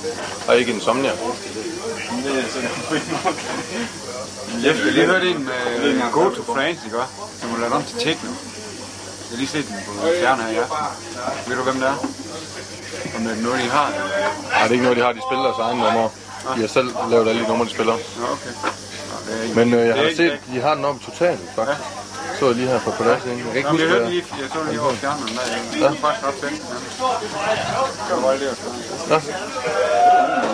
Og ikke Insomnia. Jeg skal lige høre en med Go to France, ikke også? Som må lade om til techno. Jeg har lige set den på stjerner her i aften. Ved du hvem det er? Om det er noget, de har? Nej, det er ikke noget, de har. De spiller deres egen numre. De har selv lavet alle de numre, de spiller. Ja, okay. Men jeg har set, de har den oppe totalt, faktisk. Så jeg lige her på pladsen. Jeg kan ikke huske, jeg så lige over stjernerne der. Det var faktisk ret fedt. Det var bare det,